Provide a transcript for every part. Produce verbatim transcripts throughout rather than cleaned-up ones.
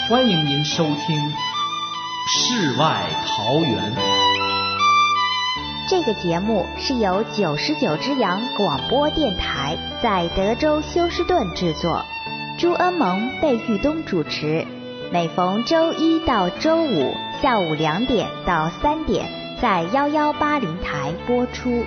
欢迎您收听《世外桃源》。 这个节目是由九十九只羊广播电台在德州休斯顿制作，朱恩蒙、贝玉东主持，每逢周一到周五下午两点到三点在幺幺八零台播出。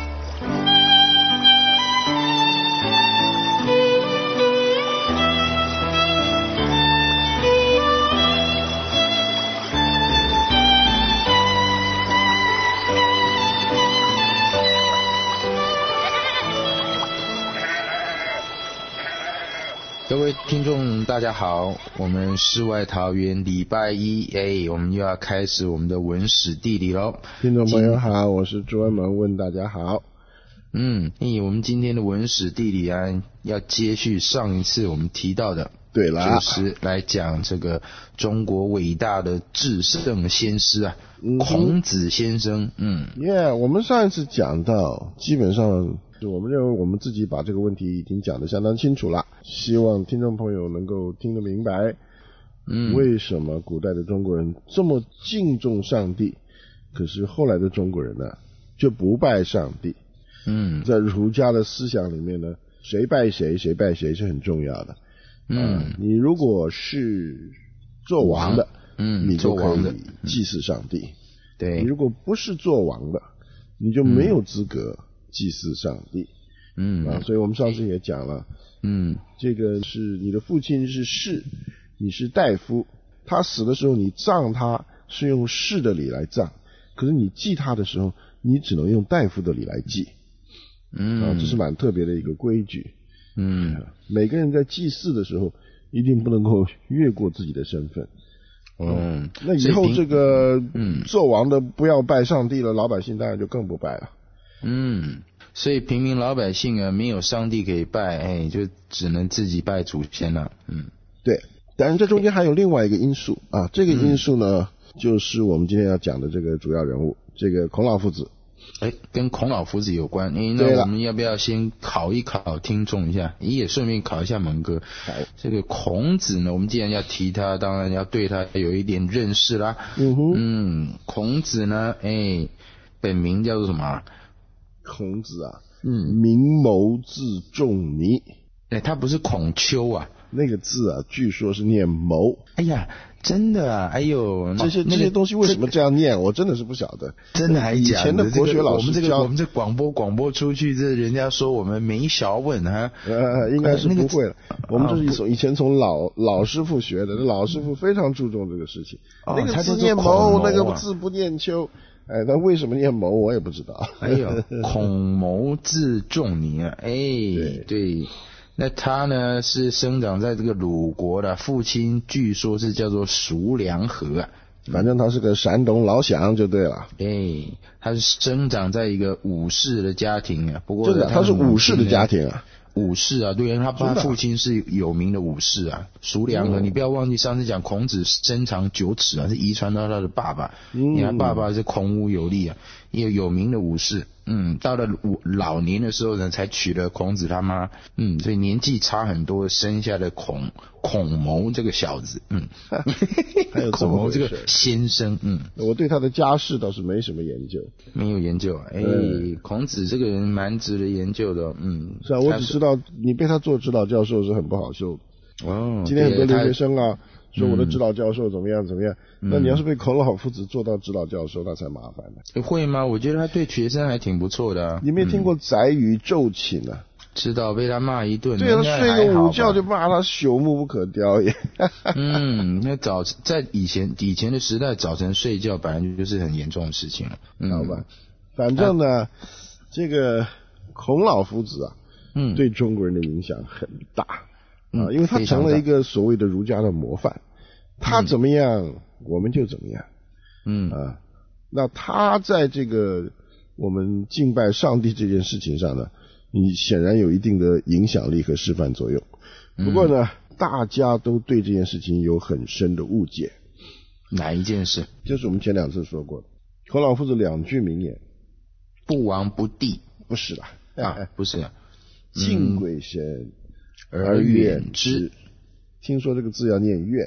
各位听众大家好，我们世外桃源礼拜一，哎，我们又要开始我们的文史地理咯。 听众朋友好，我是朱恩蒙，问大家好。 嗯，哎，我们今天的文史地理啊，要接续上一次我们提到的， 对啦， 就是来讲这个中国伟大的至圣先师啊，嗯、孔子先生。嗯， 耶、yeah, 我们上一次讲到，基本上我们认为我们自己把这个问题已经讲得相当清楚了，希望听众朋友能够听得明白，嗯，为什么古代的中国人这么敬重上帝，可是后来的中国人呢，就不拜上帝。嗯，在儒家的思想里面呢，谁拜谁，谁拜谁是很重要的。嗯，呃、你如果是做王的，嗯，你就可以祭祀上帝。嗯、对，你如果不是做王的，你就没有资格祭祀上帝。嗯，啊，所以我们上次也讲了，嗯，这个是你的父亲是士，你是大夫，他死的时候你葬他是用士的礼来葬，可是你祭他的时候，你只能用大夫的礼来祭。嗯，啊，这是蛮特别的一个规矩。嗯，每个人在祭祀的时候，一定不能够越过自己的身份。嗯，那以后这个嗯做王的不要拜上帝了，老百姓当然就更不拜了。 嗯，所以平民老百姓啊，没有上帝可以拜，哎，就只能自己拜祖先了。嗯， 对。当然，这中间还有另外一个因素啊，这个因素呢，嗯、就是我们今天要讲的这个主要人物，这个孔老夫子。 哎，跟孔老夫子有关。哎，那我们要不要先考一考听众一下？你也顺便考一下蒙哥。这个孔子呢，我们既然要提他，当然要对他有一点认识啦。嗯哼，嗯，孔子呢，哎，本名叫做什么？ 孔子啊，嗯，明眸字仲尼。 哎，他不是孔丘啊？ 那个字啊，据说是念眸。 哎呀，真的啊！哎呦， 这些、那个、这些东西为什么这样念？我真的是不晓得。 真的还假的？ 以前的国学老师教、 这个、我们这个我们这广播广播出去，这人家说我们没小问啊。 呃，应该是不会了。那個、我们这是从以前从老老师傅学的，老师傅非常注重这个事情。哦、那个字念眸，那个字不念丘。哎，那为什么念眸我也不知道。 哎呦，孔眸字仲尼啊！哎，对。对，那他呢是生长在这个鲁国的，父亲据说是叫做叔梁纥啊， 反正他是个山东老乡就对了。 哎，他是生长在一个武士的家庭啊，不过真的他是武士的家庭啊。 武士啊，对，他爸父亲是有名的武士啊，叔梁纥、嗯。你不要忘记上次讲孔子身长九尺啊，是遗传到他的爸爸。嗯，你看爸爸是孔武有力啊，也有名的武士。嗯，到了老年的时候呢，才娶了孔子他妈。嗯，所以年纪差很多，生下了孔孔眸这个小子。嗯， 还有孔眸这个先生。嗯， 我对他的家世倒是没什么研究， 没有研究。哎、嗯，孔子这个人蛮值得研究的。嗯， 是啊，我只知道你被他做指导教授是很不好受的。哦，今天很多留学生啊。说我的指导教授怎么样怎么样、嗯、那你要是被孔老夫子做到指导教授那才麻烦呢。 会吗？我觉得他对学生还挺不错的啊。 你没听过宰予昼寝啊？ 知道，被他骂一顿。 对啊，睡个午觉就骂他朽木不可雕也。 嗯，那早在以前以前的时代，早晨睡觉本来就是很严重的事情了。嗯、 好吧，反正呢、啊，这个孔老夫子啊，嗯，对中国人的影响很大。啊，因为他成了一个所谓的儒家的模范，他怎么样、嗯、我们就怎么样。嗯啊，那他在这个我们敬拜上帝这件事情上呢，你显然有一定的影响力和示范作用。不过呢、嗯、大家都对这件事情有很深的误解。 哪一件事？ 就是我们前两次说过的孔老夫子两句名言， 不王不帝。 不是啦啊，不是啦， 敬鬼神而远之，听说这个字要念怨，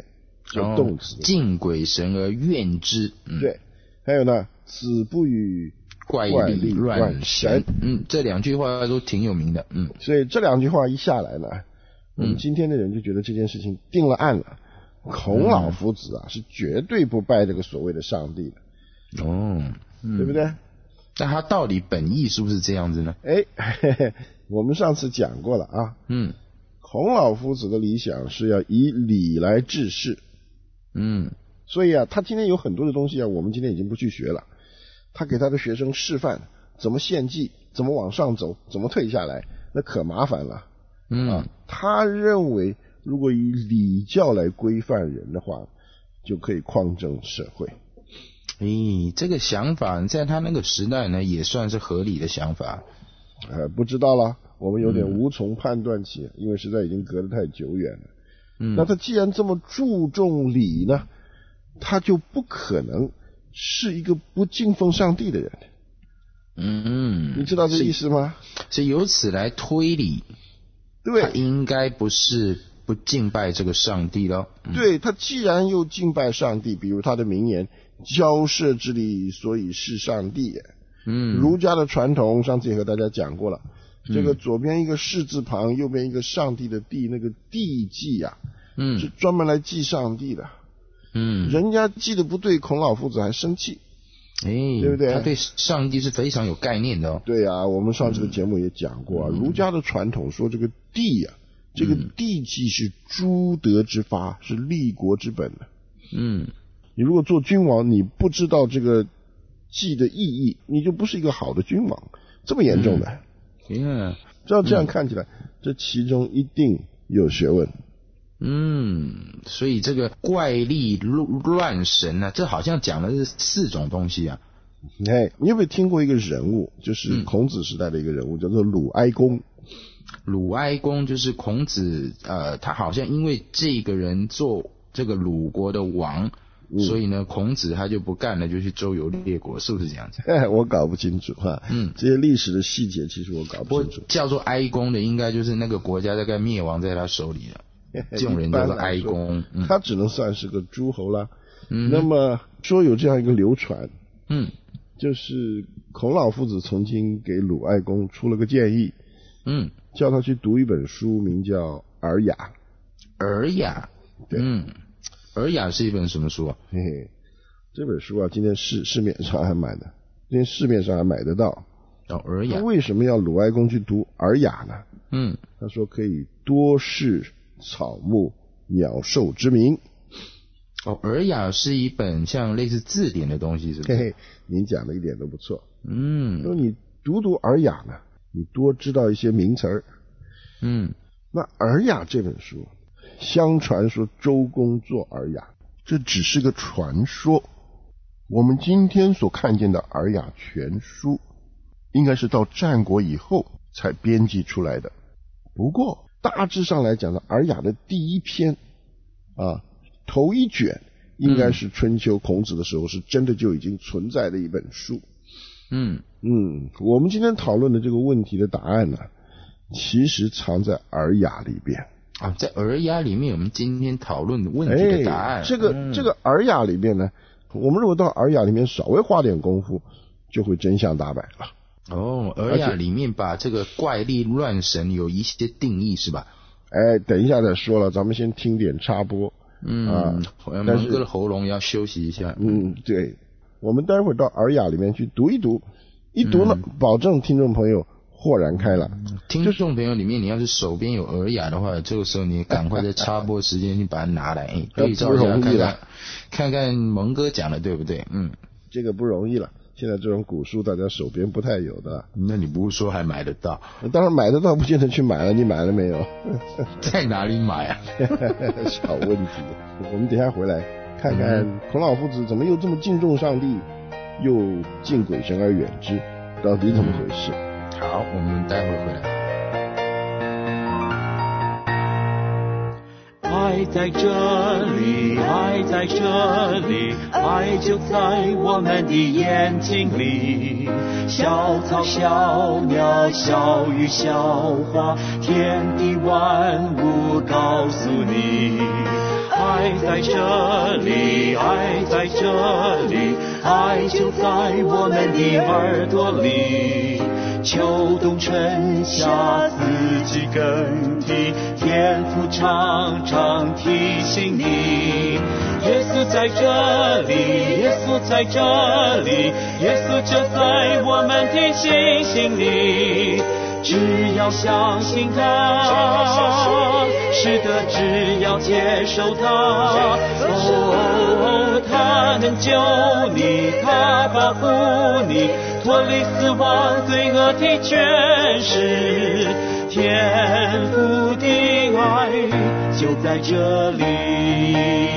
这动词。 哦、敬鬼神而怨之。嗯、 对，还有呢，子不语怪力乱神。嗯，这两句话都挺有名的。嗯， 所以这两句话一下来呢，我们今天的人就觉得这件事情定了案了。孔老夫子啊，是绝对不拜这个所谓的上帝的。 哦，嗯、 对不对？ 那他到底本意是不是这样子呢？ 哎，嘿嘿，我们上次讲过了啊。 嗯， 孔老夫子的理想是要以礼来治世。 嗯， 所以啊，他今天有很多的东西啊，我们今天已经不去学了。他给他的学生示范怎么献祭，怎么往上走，怎么退下来，那可麻烦了。 嗯， 啊，他认为如果以礼教来规范人的话，就可以匡正社会。 咦，这个想法在他那个时代呢，也算是合理的想法。 呃，不知道了，我们有点无从判断起，嗯、因为实在已经隔得太久远了。 嗯， 那他既然这么注重礼呢，他就不可能是一个不敬奉上帝的人。 嗯， 你知道这意思吗？ 所以由此来推理， 对， 他应该不是不敬拜这个上帝咯。 嗯、对，他既然又敬拜上帝，比如他的名言交涉之礼，所以是上帝。 嗯， 儒家的传统上次也和大家讲过了，嗯、这个左边一个士字旁，右边一个上帝的帝，那个帝祭啊， 嗯， 是专门来祭上帝的。 嗯， 人家祭的不对，孔老夫子还生气， 哎， 对不对？ 他对上帝是非常有概念的哦。 对啊，我们上次的节目也讲过啊，嗯、儒家的传统说这个帝啊，这个帝祭是诸德之发，是立国之本的。 嗯， 你如果做君王，你不知道这个祭的意义，你就不是一个好的君王，这么严重的。 嗯， 照这样看起来，嗯、这其中一定有学问。 嗯，所以这个怪力乱神啊，这好像讲的是四种东西啊。 哎，你有没有听过一个人物，就是孔子时代的一个人物，嗯、叫做鲁哀公？ 鲁哀公就是孔子，呃，他好像因为这个人做这个鲁国的王，嗯、所以呢，孔子他就不干了，就去周游列国，是不是这样子？ 我搞不清楚哈。嗯，这些历史的细节其实我搞不清楚。 叫做哀公的，应该就是那个国家大概灭亡在他手里了。这种人叫做哀公， 嗯、他只能算是个诸侯啦。 嗯， 那么说有这样一个流传， 嗯， 就是孔老夫子曾经给鲁哀公出了个建议， 嗯， 叫他去读一本书，名叫《尔雅》。 尔雅， 对， 嗯，尔雅是一本什么书啊？ 嘿嘿，这本书啊，今天市市面上还买的，今天市面上还买得到。 哦，尔雅。 为什么要鲁哀公去读《尔雅》呢？ 嗯， 他说可以多识草木鸟兽之名。 哦，尔雅是一本像类似字典的东西，是不是？ 嘿嘿，您讲的一点都不错。 嗯， 说你读读尔雅呢，你多知道一些名词儿。 嗯， 那尔雅这本书，相传说周公作尔雅，这只是个传说。我们今天所看见的尔雅全书，应该是到战国以后才编辑出来的。不过大致上来讲呢，尔雅的第一篇啊，头一卷应该是春秋孔子的时候，是真的就已经存在的一本书。 嗯嗯，我们今天讨论的这个问题的答案呢，其实藏在尔雅里边啊，在尔雅里面，我们今天讨论的问题的答案。 哎、这个、嗯、这个尔雅里面呢，我们如果到尔雅里面稍微花点功夫，就会真相大白了。 哦，尔雅里面把这个怪力乱神有一些定义是吧？ 哎，等一下再说了，咱们先听点插播。 嗯，啊，蒙哥的喉咙要休息一下。 嗯，对，我们待会儿到尔雅里面去读一读，一读呢，嗯、保证听众朋友豁然开朗。 听众朋友里面，你要是手边有尔雅的话，这个时候你赶快在插播时间去把它拿来，对照一下看看，看看蒙哥讲的对不对？嗯， 这个不容易了。现在这种古书大家手边不太有的。 那你不是说还买得到？ 当然买得到，不见得去买了。你买了没有？ 在哪里买啊？ 小问题。我们等一下回来看看孔老夫子怎么又这么敬重上帝，又敬鬼神而远之，到底怎么回事？ 嗯、好，我们待会儿回来。 爱在这里，爱在这里，爱就在我们的眼睛里。小草、小鸟、小鱼、小花，天地万物告诉你，爱爱在这里，爱在这里，爱就在我们的耳朵里。秋冬春夏四季更替，天父常常提醒你，耶稣在这里，耶稣在这里，耶稣就在我们的心心里。只要相信他，是的，只要接受他，哦，他能救你，他保护你，脱离死亡罪恶的权势。天父的爱就在这里。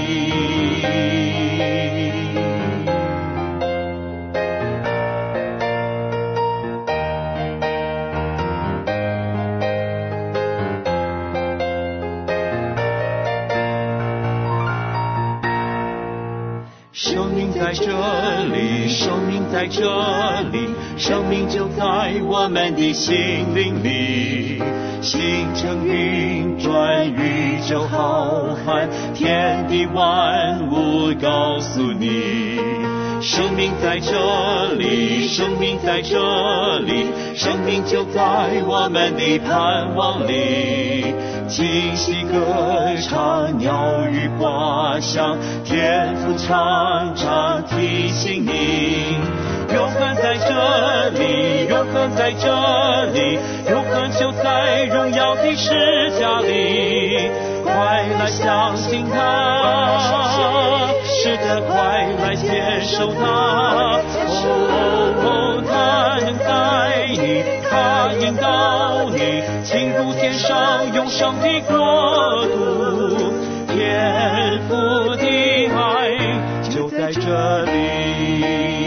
生命在这里，生命在这里，生命就在我们的心灵里。星辰运转，宇宙浩瀚，天地万物告诉你，生命在这里，生命在这里，生命就在我们的盼望里。清晰歌唱，鸟语花香，天父常常提醒你，永恒在这里，永恒在这里，永恒就在荣耀的十架里。快来相信他，是的，快来接受他，哦，他能带你，他引导你，进入天上永生的国度。天父的爱就在这里。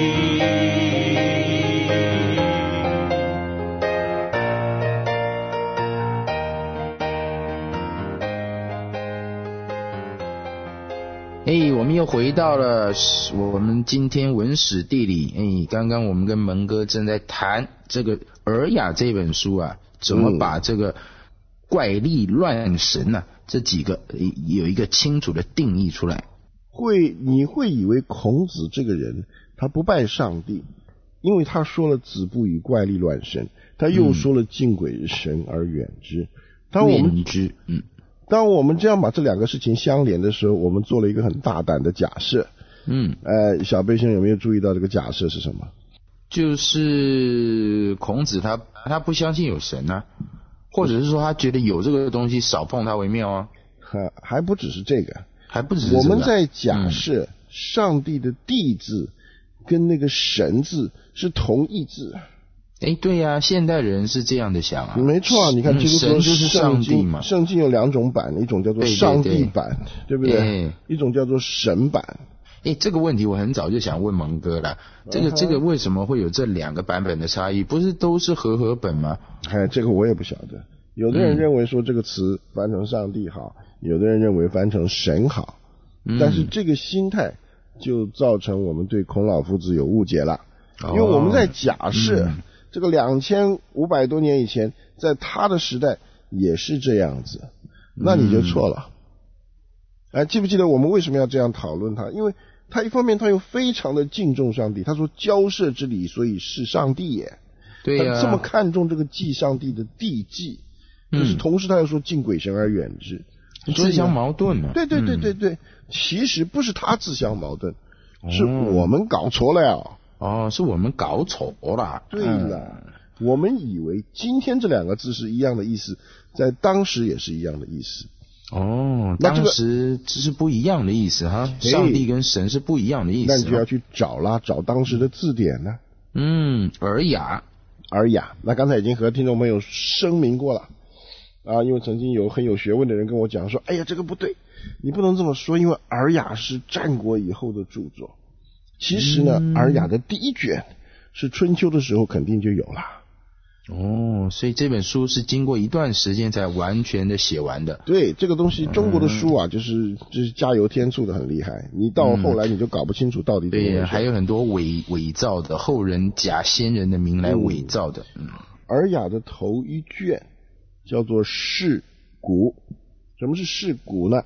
哎，我们又回到了我们今天文史地理。哎，刚刚我们跟蒙哥正在谈这个《尔雅》这本书啊，怎么把这个怪力乱神啊这几个有一个清楚的定义出来。 会你会以为孔子这个人他不拜上帝，因为他说了子不与怪力乱神，他又说了敬鬼神而远之。当我们之嗯。 当我们这样把这两个事情相连的时候，我们做了一个很大胆的假设。 嗯， 呃，小贝先生有没有注意到这个假设是什么？ 就是孔子他他不相信有神啊，或者是说他觉得有这个东西少碰它为妙啊。 还还不只是这个， 还不只是这个。 我们在假设上帝的帝字跟那个神字是同义字。 哎，对呀、啊，现代人是这样的想啊。 没错啊，你看， 嗯、 就是说神就是上帝嘛。 圣经有两种版，一种叫做上帝版，对, 对, 对, 对不对、哎？一种叫做神版。 哎，这个问题我很早就想问蒙哥了。这个、uh-huh. 这个为什么会有这两个版本的差异？不是都是和合本吗？ 哎，这个我也不晓得。有的人认为说这个词翻成上帝好，嗯、有的人认为翻成神好。嗯、但是这个心态就造成我们对孔老夫子有误解了，哦、因为我们在假设。嗯这个两千五百多年以前，在他的时代也是这样子，那你就错了。哎、嗯，记不记得我们为什么要这样讨论他？因为他一方面他又非常的敬重上帝，他说交涉之礼，所以是上帝耶。 对呀、啊， 他这么看重这个祭上帝的地祭，嗯、就是同时他又说敬鬼神而远之， 自相矛盾呢、啊。 对对对对对、嗯，其实不是他自相矛盾，是我们搞错了呀。 哦，是我们搞错了。 对了、嗯，我们以为今天这两个字是一样的意思，在当时也是一样的意思。 哦，那、这个、当时只是不一样的意思哈，上帝跟神是不一样的意思。 那你就要去找啦，找当时的字典呢。 嗯，尔雅， 尔雅。那刚才已经和听众朋友声明过了啊，因为曾经有很有学问的人跟我讲说，哎呀，这个不对，你不能这么说，因为尔雅是战国以后的著作。其实呢，嗯、尔雅的第一卷是春秋的时候肯定就有了。 哦，所以这本书是经过一段时间才完全的写完的。 对，这个东西中国的书啊，嗯、就是就是加油添醋的很厉害。你到后来你就搞不清楚到底怎么回事。 对，还有很多伪伪造的，后人假先人的名来伪造的。嗯， 尔雅的头一卷叫做释古。什么是释古呢？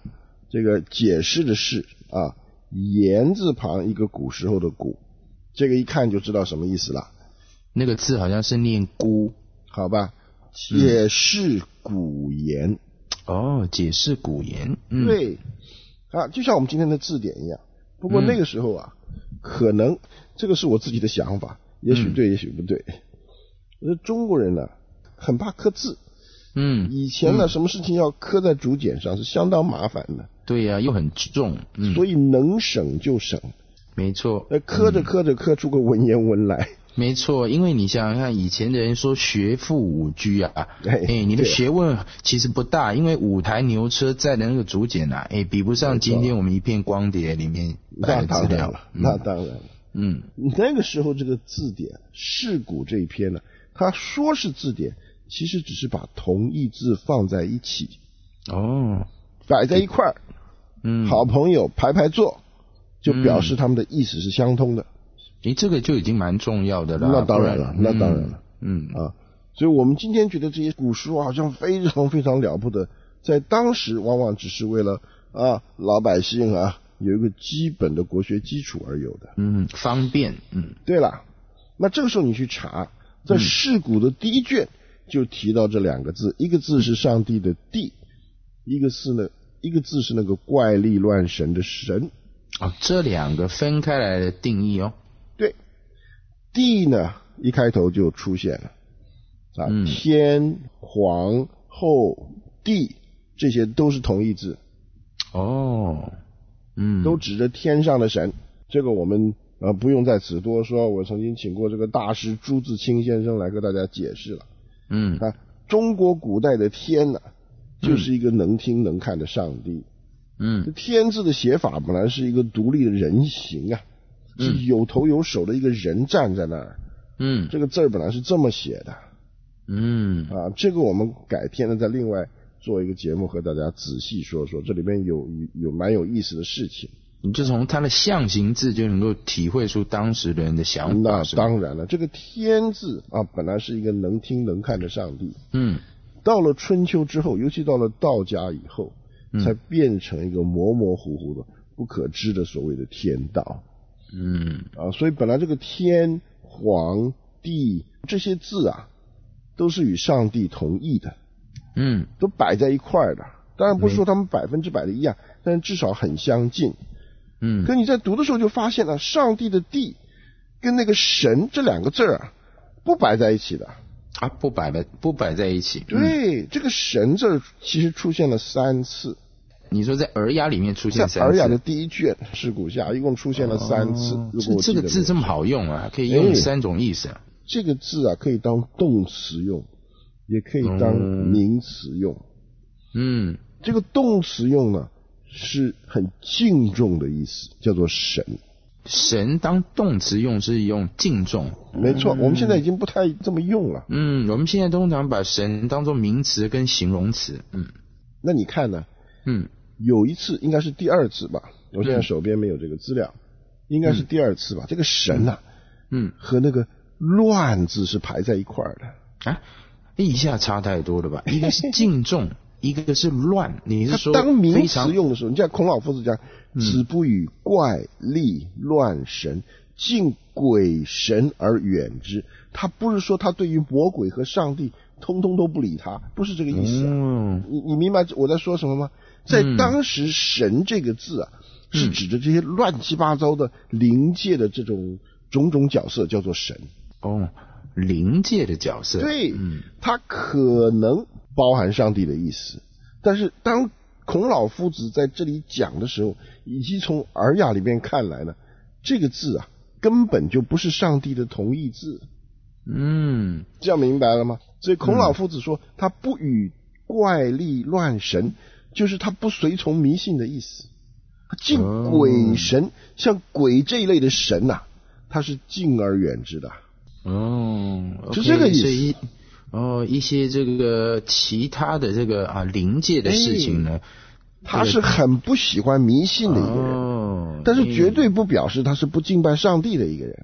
这个解释的释啊，言字旁一个古时候的古，这个一看就知道什么意思了。 那个字好像是念孤， 好吧？解释古言。嗯、 哦，解释古言。嗯、 对啊，就像我们今天的字典一样。不过那个时候啊，嗯、可能这个是我自己的想法，也许对，嗯、也许不对。我觉得中国人呢，很怕刻字。嗯，以前呢，嗯、什么事情要刻在竹简上是相当麻烦的。 对呀、啊，又很重， 嗯、所以能省就省。 没错。 呃，刻着刻着刻出个文言文来。 没错，因为你想想看，以前的人说学富五车啊，哎、欸，你的学问其实不大，因为五台牛车载的那个竹简啊，哎、欸，比不上今天我们一片光碟里面摆的资料了。 那当然了，嗯，那个时候这个字典释古这一篇呢，他说是字典，其实只是把同义字放在一起，哦，摆在一块儿，嗯，好朋友排排坐，就表示他们的意思是相通的。 诶，这个就已经蛮重要的了。 那当然了，那当然了，嗯啊，所以我们今天觉得这些古书好像非常非常了不得，在当时往往只是为了啊老百姓啊有一个基本的国学基础而有的， 嗯，方便，嗯， 对了，那这个时候你去查，在释古的第一卷就提到这两个字，一个字是上帝的帝，一个是呢，一个字是那个怪力乱神的神。 哦，这两个分开来的定义哦。 对，帝呢一开头就出现了啊，嗯、天、皇、后、帝这些都是同义字。哦，嗯，都指着天上的神。这个我们呃不用在此多说，我曾经请过这个大师朱自清先生来跟大家解释了。嗯，啊，中国古代的天呢，就是一个能听能看的上帝。嗯，天字的写法本来是一个独立的人形啊。是有头有手的一个人站在那儿，嗯，这个字儿本来是这么写的，嗯，啊，这个我们改天呢再另外做一个节目和大家仔细说说，这里面有有蛮有意思的事情。 你就从它的象形字就能够体会出当时人的想法。 那当然了，这个天字啊，本来是一个能听能看的上帝，嗯，到了春秋之后，尤其到了道家以后，嗯、才变成一个模模糊糊的、不可知的所谓的天道。嗯啊，所以本来这个天、皇、帝这些字啊，都是与上帝同义的，嗯，都摆在一块儿的。当然不是说他们百分之百的一样，嗯、但是至少很相近。嗯，可你在读的时候就发现了，上帝的帝跟那个神这两个字啊，不摆在一起的啊，不摆的不摆在一起。 对，嗯、这个神字其实出现了三次。 你说在《尔雅》里面出现三次， 在《尔雅》的第一卷《释古下》一共出现了三次。哦、 如果我这个字这么好用啊，可以用三种意思、啊哎。这个字啊，可以当动词用，也可以当名词用。嗯，这个动词用呢，是很敬重的意思，叫做神。 神当动词用是用敬重， 没错、嗯。我们现在已经不太这么用了。 嗯，我们现在通常把神当作名词跟形容词。嗯， 那你看呢？嗯。有一次应该是第二次吧，我现在手边没有这个资料，嗯、应该是第二次吧。这个神啊，嗯，和那个乱字是排在一块儿的啊，一下差太多了吧？一个是敬重，一个是乱。你是说他当名词用的时候，你像孔老夫子讲，子不与怪力乱神，敬鬼神而远之。他不是说他对于魔鬼和上帝通通都不理他，不是这个意思、啊。嗯，你你明白我在说什么吗？在当时，神这个字啊，嗯、是指着这些乱七八糟的灵界的这种种种角色，叫做神。 哦，灵界的角色， 对，嗯，它可能包含上帝的意思，但是当孔老夫子在这里讲的时候，以及从《尔雅》里面看来呢，这个字啊，根本就不是上帝的同义字。嗯，这样明白了吗？所以孔老夫子说，他不与怪力乱神。就是他不随从迷信的意思，敬鬼神，哦、像鬼这一类的神呐、啊，他是敬而远之的。哦，是这个意思。 一哦，一些这个其他的这个啊灵界的事情呢， 他是很不喜欢迷信的一个人，哦、但是绝对不表示他是不敬拜上帝的一个人。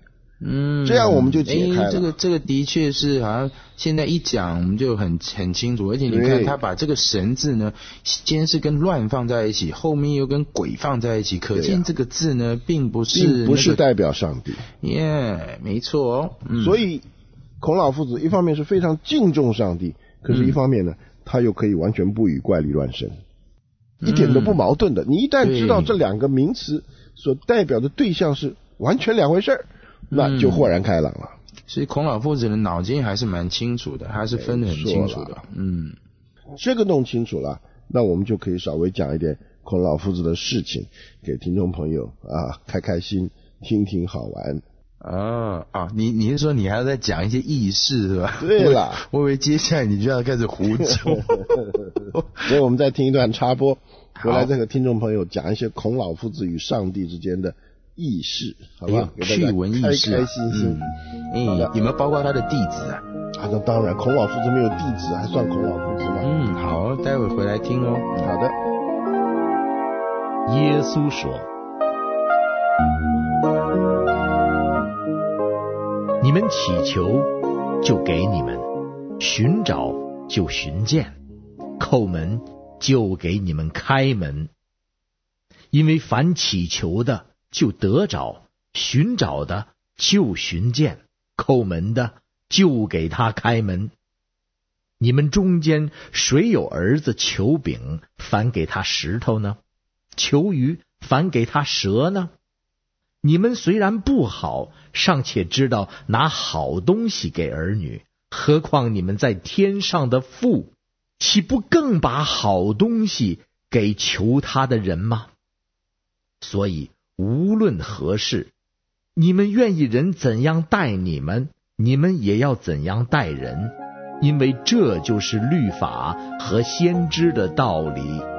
嗯， 这样我们就解开了。 这个这个的确是好像现在一讲我们就很很清楚，而且你看他把这个神字呢，先是跟乱放在一起，后面又跟鬼放在一起，可见这个字呢并不是、那个、 并不是代表上帝。 耶、yeah, 没错哦、 嗯。所以孔老夫子一方面是非常敬重上帝，可是一方面呢，嗯、他又可以完全不与怪力乱神，一点都不矛盾的。嗯、你一旦知道这两个名词所代表的对象是完全两回事儿，那就豁然开朗了。 所以孔老夫子的脑筋还是蛮清楚的，还是分得很清楚的。嗯， 这个弄清楚了，那我们就可以稍微讲一点孔老夫子的事情，给听众朋友啊开开心，听听好玩。 啊啊，你你是说你还要再讲一些轶事是吧？ 对了， 我以为接下来你就要开始胡诌。 所以我们再听一段插播，回来再和听众朋友讲一些孔老夫子与上帝之间的轶事，好吧？ 哎、趣闻轶事， 开开心心。 嗯，嗯有没有包括他的弟子啊？ 啊，那当然，孔老夫子没有弟子，还算孔老夫子吗？ 嗯，好，待会回来听哦。 好的。 耶稣说：“你们祈求，就给你们；寻找，就寻见；叩门，就给你们开门。因为凡祈求的，就得着；寻找的，就寻见；叩门的，就给他开门。你们中间谁有儿子求饼，反给他石头呢？求鱼，反给他蛇呢？你们虽然不好，尚且知道拿好东西给儿女，何况你们在天上的父，岂不更把好东西给求他的人吗？所以无论何事，你们愿意人怎样待你们，你们也要怎样待人，因为这就是律法和先知的道理。”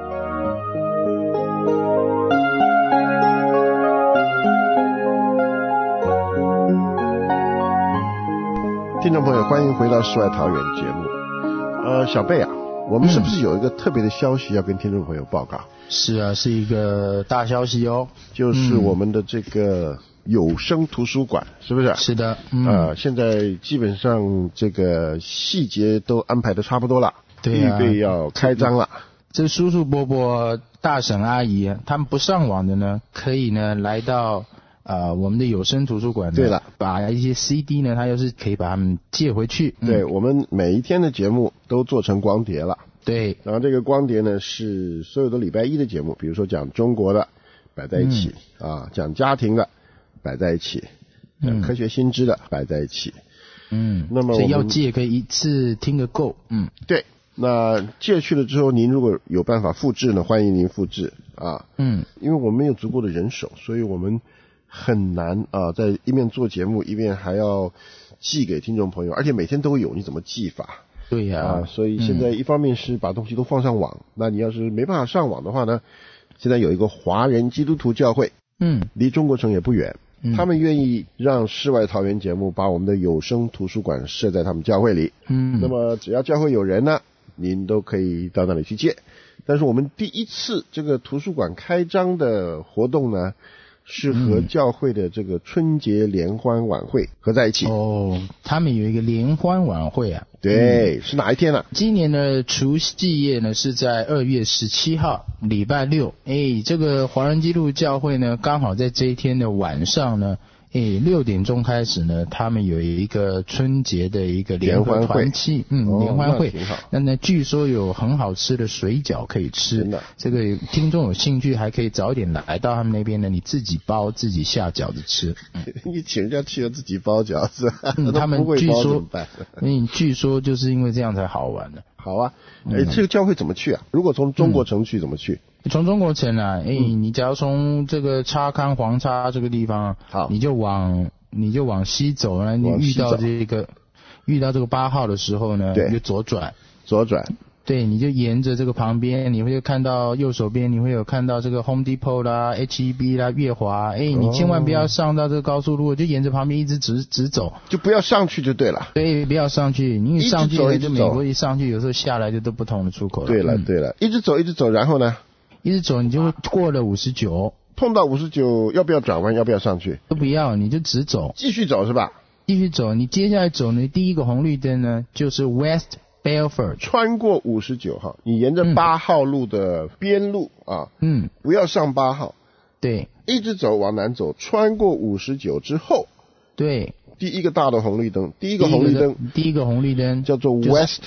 听众朋友，欢迎回到世外桃源节目。呃，小贝啊，我们是不是有一个特别的消息要跟听众朋友报告？ 嗯、是啊，是一个大消息哦， 就是我们的这个有声图书馆，是不是？ 是的。嗯、 呃，现在基本上这个细节都安排的差不多了， 对啊， 预备要开张了。 这叔叔伯伯、大婶阿姨，他们不上网的呢，可以呢来到。啊、呃，我们的有声图书馆呢， 对了， 把一些 C D 呢，它又是可以把它们借回去。 对、 嗯、 我们每一天的节目都做成光碟了。 对， 然后这个光碟呢是所有的礼拜一的节目，比如说讲中国的摆在一起、嗯、啊，讲家庭的摆在一起，讲科学新知的摆在一起。 嗯， 那么所以要借可以一次听个够。嗯， 对。那借去了之后，您如果有办法复制呢，欢迎您复制啊。 嗯， 因为我们没有足够的人手，所以我们很难啊，在一面做节目，一面还要寄给听众朋友，而且每天都有，你怎么寄法？ 对呀、啊啊，所以现在一方面是把东西都放上网，嗯、那你要是没办法上网的话呢，现在有一个华人基督徒教会， 嗯， 离中国城也不远， 嗯、 他们愿意让世外桃源节目把我们的有声图书馆设在他们教会里， 嗯， 那么只要教会有人呢，您都可以到那里去借。但是我们第一次这个图书馆开张的活动呢，是和教会的这个春节联欢晚会合在一起。 哦，他们有一个联欢晚会啊。 对，嗯、是哪一天呢、啊？ 今年的除夕夜呢是在二月十七号，礼拜六。哎，这个华人基督教会呢，刚好在这一天的晚上呢，哎，六点钟开始呢，他们有一个春节的一个联欢团契，嗯， 哦、 联欢会。 那挺好。 那呢，据说有很好吃的水饺可以吃。 真的， 这个听众有兴趣还可以早点来到他们那边呢，你自己包自己下饺子吃。 嗯、你请人家去了自己包饺子， 嗯、他们据说， 嗯， 据说就是因为这样才好玩的。 好啊，哎，这个教会怎么去啊？如果从中国城去怎么去？ 从中国城啊，哎，嗯、你假如从这个叉康黄叉这个地方， 好， 你就往你就往西走呢，你遇到这个遇到这个八号的时候呢，你就左转， 左转。 对，你就沿着这个旁边，你会看到右手边，你会有看到这个 Home Depot 啦、H E B 啦、月华，哎，你千万不要上到这个高速路，就沿着旁边一直直直走， 就不要上去就对了。 对，不要上去，你上去了就美国一上去，有时候下来就都不同的出口了。 对了，对了，一直走一直走，然后呢？ 一直走，你就会过了五十九， 碰到五十九要不要转弯，要不要上去？ 都不要，你就直走， 继续走是吧？ 继续走。你接下来走呢，第一个红绿灯呢就是 West Belford， 穿过五十九号，你沿着八号路的边路、嗯、啊， 嗯， 不要上八号， 对， 一直走往南走，穿过五十九之后， 对， 第一个大的红绿灯，第一个红绿灯， 第一个红绿灯叫做 West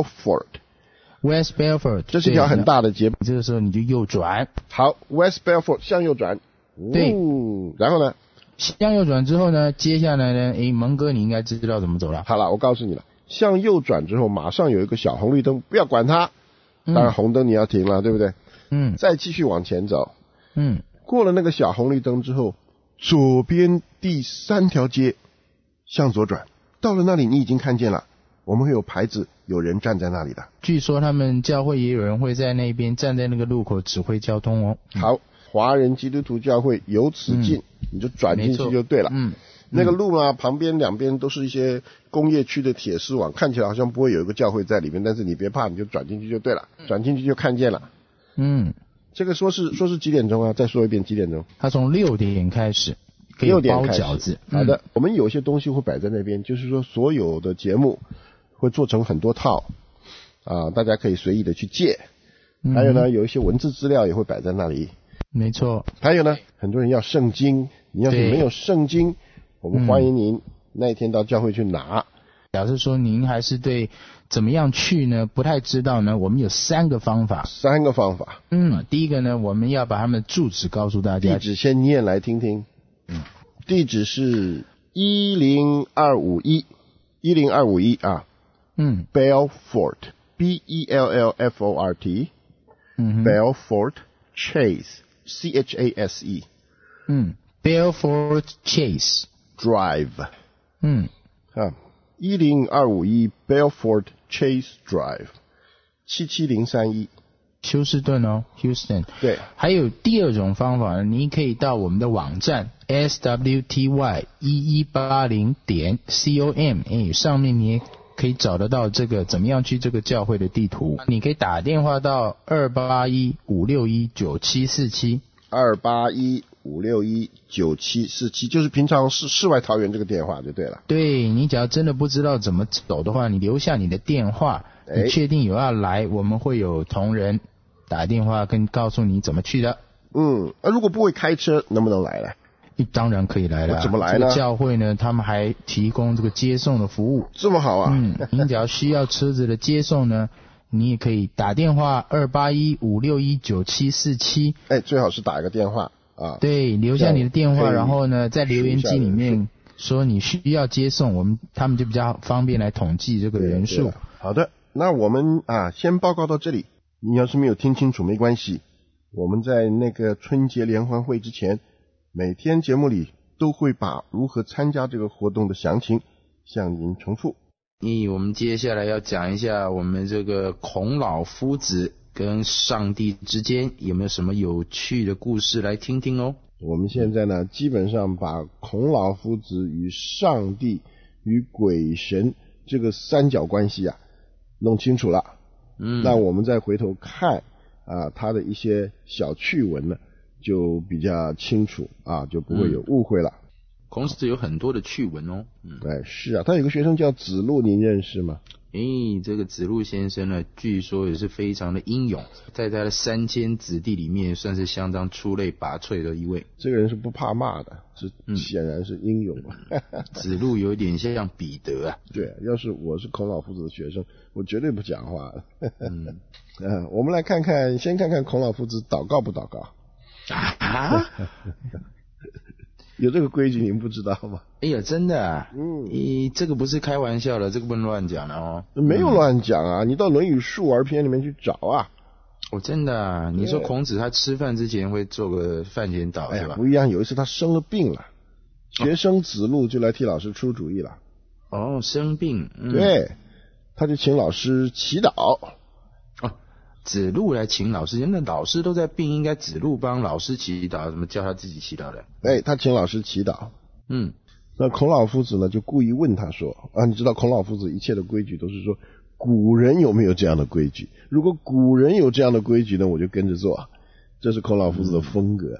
Belford。West Belford， 这是一条很大的街， 这个时候你就右转。 好 ，West Belford 向右转。 对、 哦，然后呢？ 向右转之后呢，接下来呢，诶，蒙哥你应该知道怎么走了。 好了，我告诉你了，向右转之后，马上有一个小红绿灯，不要管它。当然红灯你要停了，对不对？ 嗯。 再继续往前走。 嗯。 过了那个小红绿灯之后，左边第三条街向左转，到了那里你已经看见了，我们会有牌子，有人站在那里的。 据说他们教会也有人会在那边站在那个路口指挥交通哦。 嗯、好，华人基督徒教会由此近、嗯，你就转进去就对了。 嗯， 那个路嘛，旁边两边都是一些工业区的铁丝网，看起来好像不会有一个教会在里面，但是你别怕，你就转进去就对了，转进去就看见了。 嗯， 这个说是说是几点钟啊？再说一遍，几点钟？ 他从六点开始， 六点包饺子。 好的、嗯，我们有些东西会摆在那边，就是说所有的节目会做成很多套啊，大家可以随意的去借。还有呢，有一些文字资料也会摆在那里。 没错。 还有呢，很多人要圣经，你要是没有圣经，我们欢迎您那一天到教会去拿。 表示说您还是对怎么样去呢不太知道呢，我们有三个方法。 三个方法。 嗯，第一个呢，我们要把他们的住址告诉大家。 地址先念来听听。 嗯， 地址是一零二五一，一零二五一啊。 嗯 ，Belfort B E L L F O R T， 嗯 ，Belfort Chase C H A S E， 嗯 ，Belfort Chase Drive， 嗯啊，一零二五一 Belfort Chase Drive， 七七零三一， 休斯顿哦 ，Houston。 对， 还有第二种方法呢，你可以到我们的网站 S W T Y 一一八零点 com， 哎，上面你也可以找得到这个怎么样去这个教会的地图。你可以打电话到二八一五六一九七四七， 二八一五六一九七四七，就是平常市世外桃源这个电话就对了。 对，你只要真的不知道怎么走的话，你留下你的电话，你确定有要来，我们会有同仁打电话跟告诉你怎么去的。 嗯，那如果不会开车，能不能来呢？ 当然可以来了。 怎么来呢？ 这个教会呢，他们还提供这个接送的服务。 这么好啊！ 嗯，你只要需要车子的接送呢，你也可以打电话二八一五六一九七四七。 哎，最好是打一个电话啊。 对，留下你的电话，然后呢，在留言机里面说你需要接送，我们他们就比较方便来统计这个人数。 好的，那我们啊先报告到这里。你要是没有听清楚没关系，我们在那个春节联欢会之前，每天节目里都会把如何参加这个活动的详情向您重复。 咦，我们接下来要讲一下我们这个孔老夫子跟上帝之间有没有什么有趣的故事来听听哦。 我们现在呢，基本上把孔老夫子与上帝与鬼神这个三角关系啊弄清楚了。嗯，那我们再回头看啊他的一些小趣闻呢，就比较清楚啊，就不会有误会了。 嗯，孔子有很多的趣闻哦。 嗯，对，是啊，他有个学生叫子路，您认识吗？ 诶，这个子路先生呢，据说也是非常的英勇，在他的三千子弟里面算是相当出类拔萃的一位。 这个人是不怕骂的，是显然是英勇。 嗯，子路有点像彼得啊。 对，要是我是孔老夫子的学生，我绝对不讲话了。嗯，啊，我们来看看，先看看孔老夫子祷告不祷告。 啊？ 有这个规矩您不知道吗？ 哎呀，真的啊！ 嗯， 咦，这个不是开玩笑的，这个不能乱讲的哦。 没有乱讲啊，嗯，你到《论语述而篇》里面去找啊。 哦，真的啊？你说孔子他吃饭之前会做个饭前祷是吧？ 哎呀，不一样，有一次他生了病了，学生子路就来替老师出主意了。 哦，生病。嗯， 对，他就请老师祈祷。 哦，子路来请老师，那老师都在病，应该子路帮老师祈祷，怎么叫他自己祈祷的？ 哎，他请老师祈祷。 嗯， 那孔老夫子呢，就故意问他说啊，你知道孔老夫子一切的规矩都是说古人有没有这样的规矩？如果古人有这样的规矩呢，我就跟着做，这是孔老夫子的风格。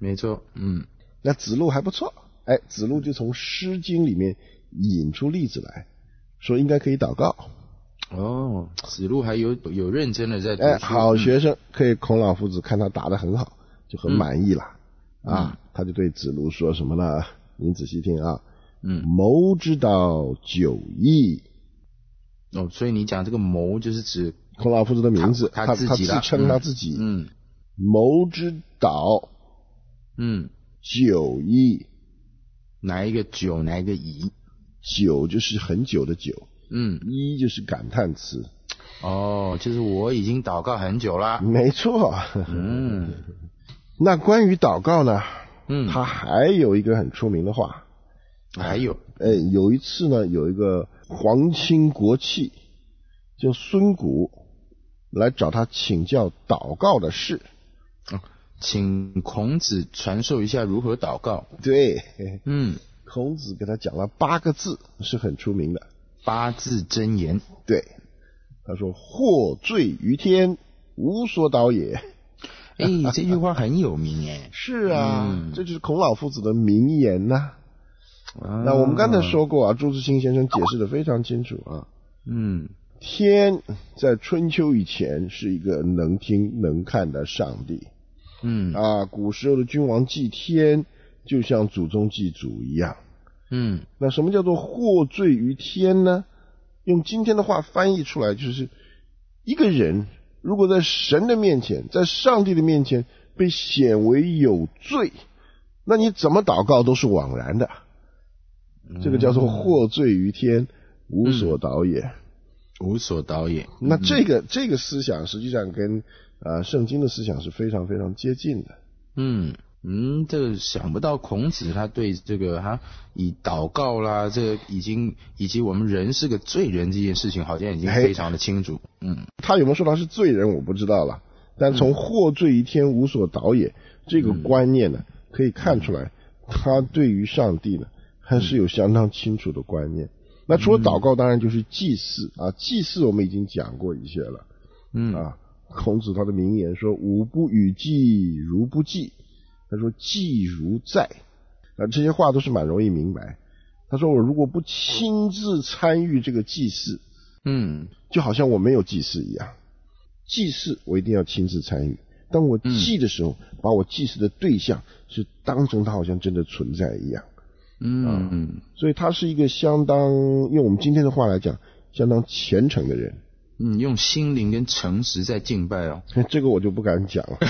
没错，嗯。 那子路还不错，哎，子路就从《诗经》里面引出例子来，说应该可以祷告。 哦，子路还有有认真的在读书， 哎，好学生，可以孔老夫子看他答得很好，就很满意了、嗯、啊、嗯。他就对子路说什么呢？您仔细听啊，嗯，谋之道九义。 哦，所以你讲这个谋就是指孔老夫子的名字， 他他自己的， 他自称他自己。 嗯， 谋之道， 嗯， 九义。 哪一个九，哪一个义？ 久就是很久的久， 嗯， 一就是感叹词。 哦，就是我已经祷告很久啦。 没错。 嗯， 那关于祷告呢？ 嗯， 他还有一个很出名的话。 还有， 哎，有一次呢，有一个皇亲国戚叫孙谷来找他请教祷告的事。 哦，请孔子传授一下如何祷告。 对， 嗯。 孔子给他讲了八个字，是很出名的八字真言。 对，他说：“获罪于天，无所祷也。” 哎，这句话很有名哎。 是啊、 嗯， 这就是孔老夫子的名言呐、啊。那我们刚才说过啊，朱自清先生解释的非常清楚啊。 嗯， 天在春秋以前是一个能听能看的上帝。 嗯啊，古时候的君王祭天，就像祖宗祭祖一样。 嗯， 那什么叫做获罪于天呢？用今天的话翻译出来，就是一个人如果在神的面前，在上帝的面前被显为有罪，那你怎么祷告都是枉然的。这个叫做获罪于天，无所祷也。 嗯、无所祷也。 那这个、嗯、这个思想实际上跟呃圣经的思想是非常非常接近的。 嗯。嗯，这个想不到孔子他对这个哈以祷告啦，这个已经以及我们人是个罪人这件事情，好像已经非常的清楚。嗯， 他有没有说他是罪人我不知道了，但从获罪于天无所祷也、嗯、这个观念呢，可以看出来，他对于上帝呢还是有相当清楚的观念。嗯、那除了祷告，当然就是祭祀啊，祭祀我们已经讲过一些了。嗯啊，孔子他的名言说：“吾不与祭，如不祭。”他说祭如在，啊，这些话都是蛮容易明白。他说我如果不亲自参与这个祭祀， 嗯， 就好像我没有祭祀一样。祭祀我一定要亲自参与，当我祭的时候、嗯、把我祭祀的对象是当成他好像真的存在一样。 嗯嗯、啊， 所以他是一个相当，用我们今天的话来讲，相当虔诚的人。 嗯，用心灵跟诚实在敬拜哦。 这个我就不敢讲了。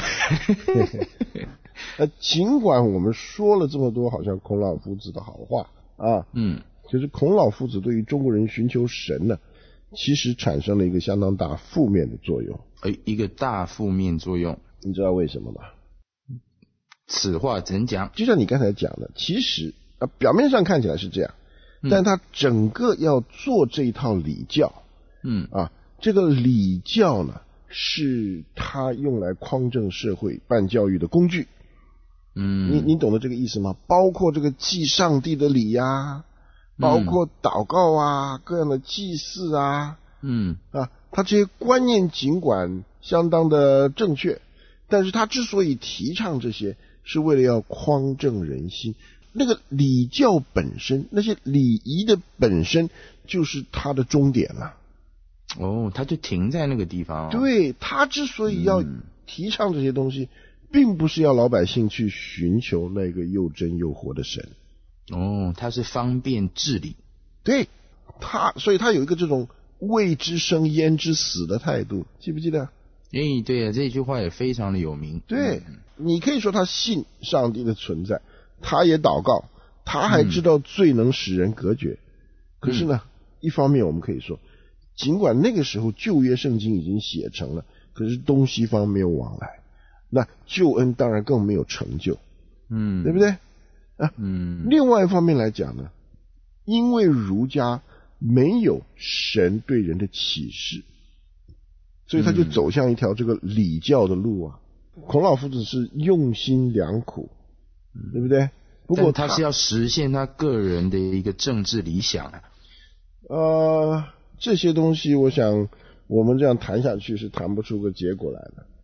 呃，尽管我们说了这么多好像孔老夫子的好话啊， 嗯， 其实孔老夫子对于中国人寻求神呢，其实产生了一个相当大负面的作用。 哎，一个大负面作用， 你知道为什么吗？ 此话怎讲？ 就像你刚才讲的，其实啊，表面上看起来是这样，嗯、但他整个要做这一套礼教， 嗯啊，这个礼教呢，是他用来匡正社会、办教育的工具。 嗯， 你你懂得这个意思吗？包括这个祭上帝的礼呀、啊，包括祷告啊，嗯、各样的祭祀啊， 嗯啊，他这些观念尽管相当的正确，但是他之所以提倡这些，是为了要匡正人心。那个礼教本身，那些礼仪的本身，就是他的终点了。 哦，他就停在那个地方、哦。 对，他之所以要提倡这些东西。嗯，并不是要老百姓去寻求那个又真又活的神。 哦，他是方便治理。 对，他所以他有一个这种未知生焉知死的态度，记不记得？ 哎，对啊，这句话也非常的有名。 对，嗯、你可以说他信上帝的存在，他也祷告，他还知道罪能使人隔绝。嗯、可是呢，一方面我们可以说，尽管那个时候旧约圣经已经写成了，可是东西方没有往来。那救恩当然更没有成就， 嗯， 对不对？啊， 嗯。 另外一方面来讲呢，因为儒家没有神对人的启示，所以他就走向一条这个礼教的路啊。嗯、孔老夫子是用心良苦，嗯、对不对？不过他, 他是要实现他个人的一个政治理想啊。 呃，这些东西我想我们这样谈下去是谈不出个结果来的。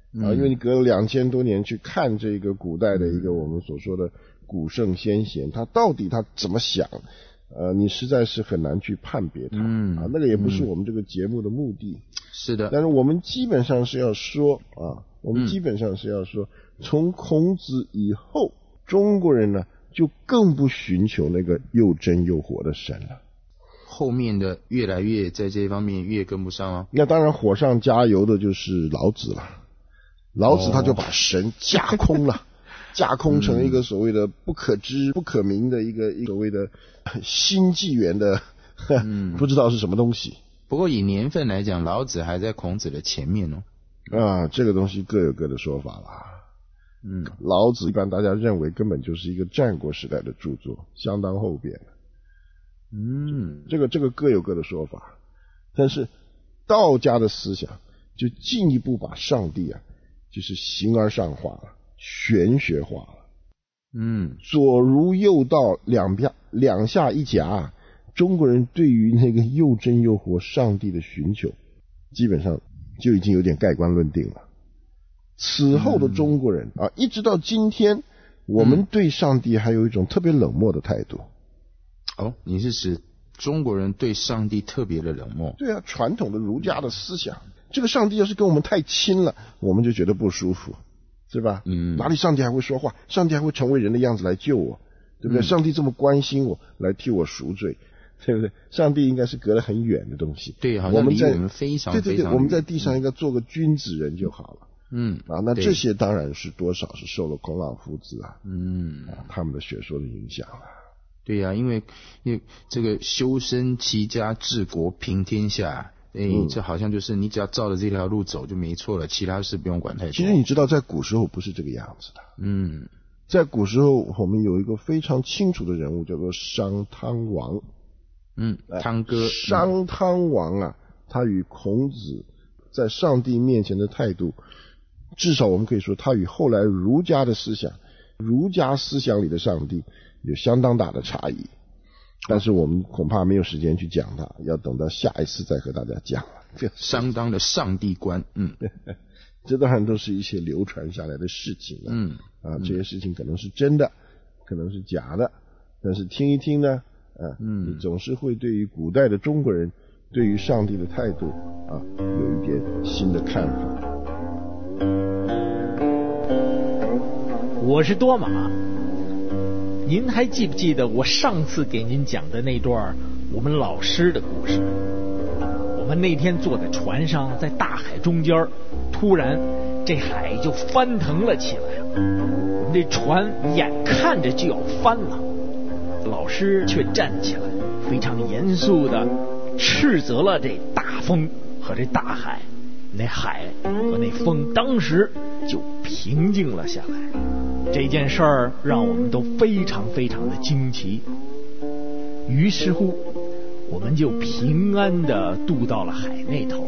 啊，因为你隔了两千多年去看这个古代的一个我们所说的古圣先贤，他到底他怎么想，呃，你实在是很难去判别他。嗯啊，那个也不是我们这个节目的目的。 是的， 但是我们基本上是要说啊，我们基本上是要说，嗯、从孔子以后，中国人呢就更不寻求那个又真又活的神了。 后面的越来越在这方面越跟不上啊。 那当然，火上加油的就是老子了。老子他就把神架空了，哦、架空成一个所谓的不可知、不可名的一个一个所谓的新纪元的，嗯、不知道是什么东西。 不过以年份来讲，老子还在孔子的前面哦。 啊，这个东西各有各的说法啦。嗯，老子一般大家认为根本就是一个战国时代的著作，相当后边。嗯，这个这个各有各的说法。但是道家的思想就进一步把上帝啊，就是形而上化了，玄学化了。嗯，左儒右道两边两下一夹，中国人对于那个又真又活上帝的寻求，基本上就已经有点盖棺论定了。此后的中国人啊，一直到今天，我们对上帝还有一种特别冷漠的态度。 哦，你是指中国人对上帝特别的冷漠？ 对啊，传统的儒家的思想，这个上帝要是跟我们太亲了，我们就觉得不舒服，是吧？嗯，哪里上帝还会说话？上帝还会成为人的样子来救我，对不对？嗯、上帝这么关心我，来替我赎罪，对不对？上帝应该是隔得很远的东西。 对，好像离我们非常非常远。 对对对，我们在地上应该做个君子人就好了。嗯啊，那这些当然是多少是受了孔老夫子啊，嗯啊他们的学说的影响了。 对呀、啊，因为因为这个修身齐家治国平天下，哎、嗯，这好像就是你只要照着这条路走就没错了，其他事不用管太多。 其实你知道，在古时候不是这个样子的。嗯，在古时候我们有一个非常清楚的人物叫做商汤王。 嗯，汤哥。 商汤王啊，他与孔子在上帝面前的态度，至少我们可以说，他与后来儒家的思想、儒家思想里的上帝有相当大的差异，但是我们恐怕没有时间去讲它，要等到下一次再和大家讲了。 这相当的上帝观，嗯， 这当然都是一些流传下来的事情了，嗯啊，这些事情可能是真的，可能是假的，但是听一听呢，啊，嗯，你总是会对于古代的中国人对于上帝的态度啊，有一点新的看法。 我是多玛。您还记不记得我上次给您讲的那段我们老师的故事？我们那天坐在船上，在大海中间，突然这海就翻腾了起来，我们这船眼看着就要翻了，老师却站起来，非常严肃地斥责了这大风和这大海。那海和那风当时就平静了下来。这件事儿让我们都非常非常的惊奇，于是乎我们就平安地渡到了海那头。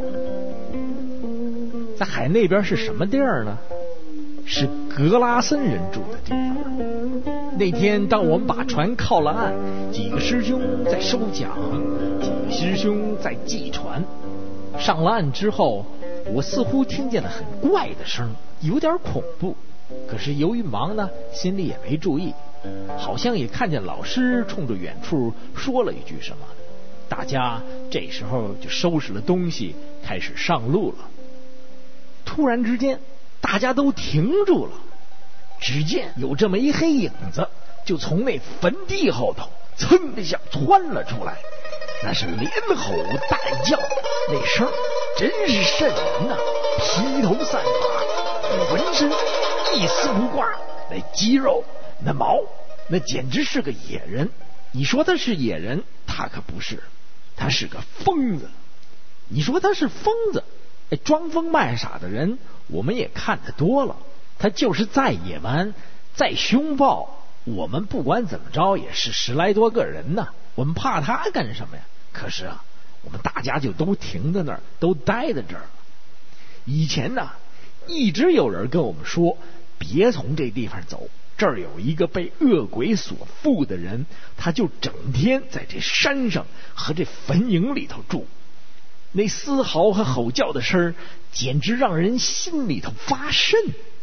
在海那边是什么地儿呢？是格拉森人住的地方。那天当我们把船靠了岸，几个师兄在收桨，几个师兄在系船。上了岸之后，我似乎听见了很怪的声，有点恐怖，可是由于忙呢，心里也没注意，好像也看见老师冲着远处说了一句什么。大家这时候就收拾了东西，开始上路了。突然之间，大家都停住了，只见有这么一黑影子，就从那坟地后头噌一下窜了出来，那是连吼带叫，那声真是瘆人呐、啊！披头散发，浑身一丝不挂，那肌肉那毛，那简直是个野人。你说他是野人，他可不是，他是个疯子。你说他是疯子，哎，装疯卖傻的人我们也看得多了，他就是再野蛮再凶暴，我们不管怎么着也是十来多个人呢，我们怕他干什么呀？可是啊，我们大家就都停在那儿，都待在这儿。以前呢，一直有人跟我们说，别从这地方走，这儿有一个被恶鬼所附的人，他就整天在这山上和这坟茔里头住。 那嘶嚎和吼叫的声简直让人心里头发瘆。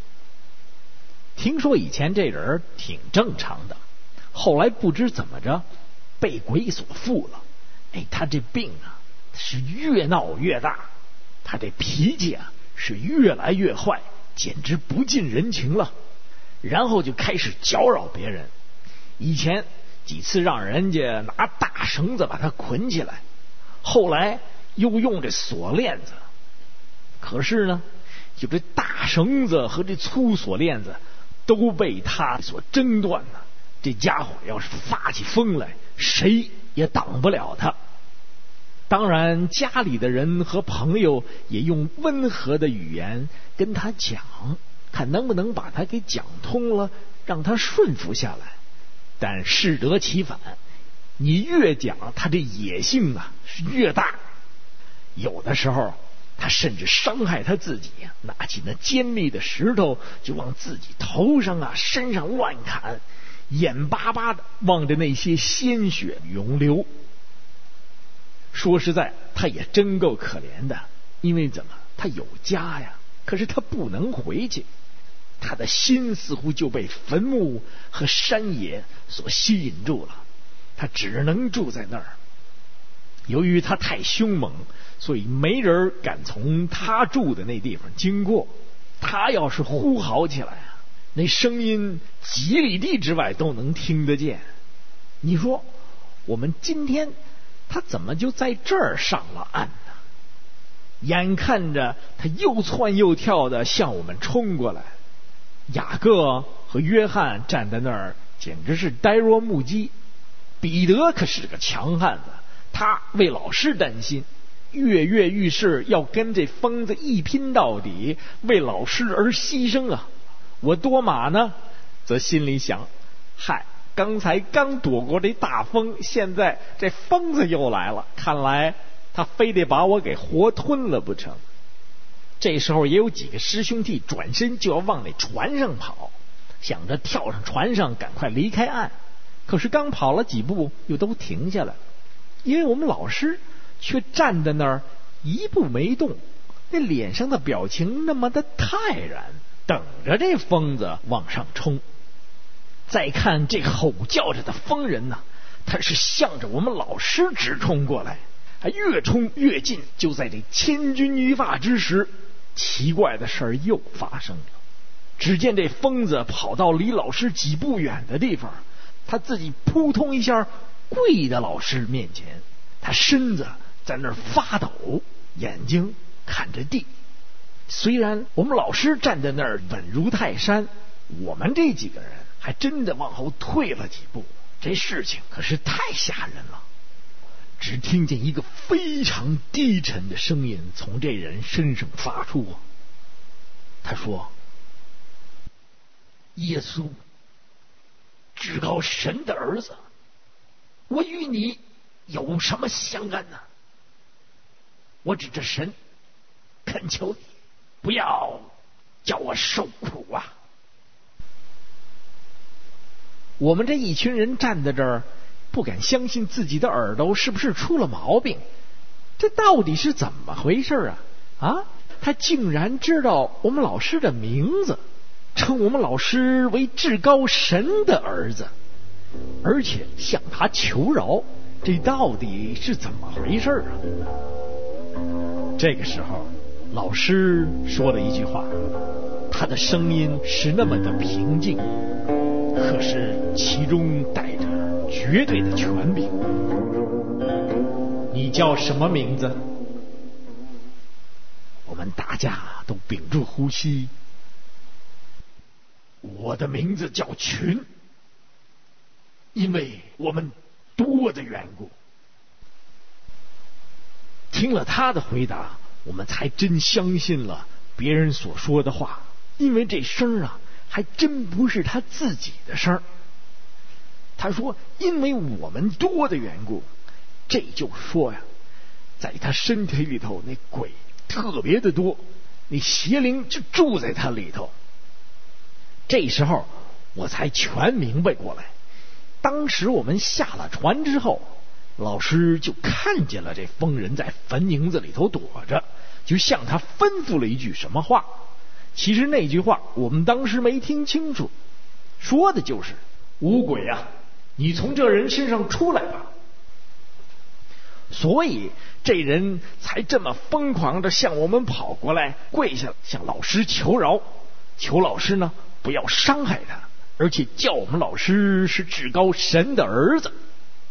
听说以前这人挺正常的，后来不知怎么着被鬼所附了。哎，他这病啊是越闹越大，他这脾气啊是越来越坏，简直不近人情了。然后就开始搅扰别人，以前几次让人家拿大绳子把他捆起来，后来又用这锁链子。可是呢，就这大绳子和这粗锁链子都被他所挣断了。这家伙要是发起疯来，谁也挡不了他。当然家里的人和朋友也用温和的语言跟他讲，看能不能把他给讲通了，让他顺服下来。但适得其反，你越讲他这野性啊是越大。有的时候他甚至伤害他自己，拿起那尖利的石头就往自己头上啊身上乱砍，眼巴巴的望着那些鲜血涌流。说实在，他也真够可怜的，因为怎么他有家呀，可是他不能回去，他的心似乎就被坟墓和山野所吸引住了，他只能住在那儿。由于他太凶猛，所以没人敢从他住的那地方经过。他要是呼嚎起来啊，那声音几里地之外都能听得见。你说我们今天他怎么就在这儿上了岸呢？眼看着他又窜又跳的向我们冲过来，雅各和约翰站在那儿简直是呆若木鸡。彼得可是个强汉子，他为老师担心，跃跃欲试，要跟这疯子一拼到底，为老师而牺牲啊！我多马呢，则心里想：嗨，刚才刚躲过这大风，现在这疯子又来了，看来他非得把我给活吞了不成。这时候也有几个师兄弟转身就要往那船上跑，想着跳上船上赶快离开岸，可是刚跑了几步又都停下来，因为我们老师却站在那儿一步没动，那脸上的表情那么的泰然，等着这疯子往上冲。再看这吼叫着的疯人呢，他是向着我们老师直冲过来，还越冲越近。就在这千钧一发之时，奇怪的事儿又发生了。只见这疯子跑到离老师几步远的地方，他自己扑通一下跪在老师面前，他身子在那儿发抖，眼睛看着地。虽然我们老师站在那儿稳如泰山，我们这几个人还真的往后退了几步。这事情可是太吓人了。只听见一个非常低沉的声音从这人身上发出，他说：耶稣，至高神的儿子，我与你有什么相干呢？我指着神恳求你，不要叫我受苦啊！我们这一群人站在这儿，不敢相信自己的耳朵是不是出了毛病。这到底是怎么回事啊？啊，他竟然知道我们老师的名字，称我们老师为至高神的儿子，而且向他求饶，这到底是怎么回事啊？这个时候，老师说了一句话，他的声音是那么的平静，可是其中带着绝对的权柄。你叫什么名字？我们大家都屏住呼吸。我的名字叫群，因为我们多的缘故。听了他的回答，我们才真相信了别人所说的话，因为这声啊还真不是他自己的声。他说因为我们多的缘故，这就说呀，在他身体里头那鬼特别的多，那邪灵就住在他里头。这时候我才全明白过来，当时我们下了船之后， 老师就看见了这疯人在坟茔子里头躲着，就向他吩咐了一句什么话。其实那句话我们当时没听清楚，说的就是污鬼啊，你从这人身上出来吧。所以这人才这么疯狂地向我们跑过来，跪下向老师求饶，求老师呢不要伤害他，而且叫我们老师是至高神的儿子。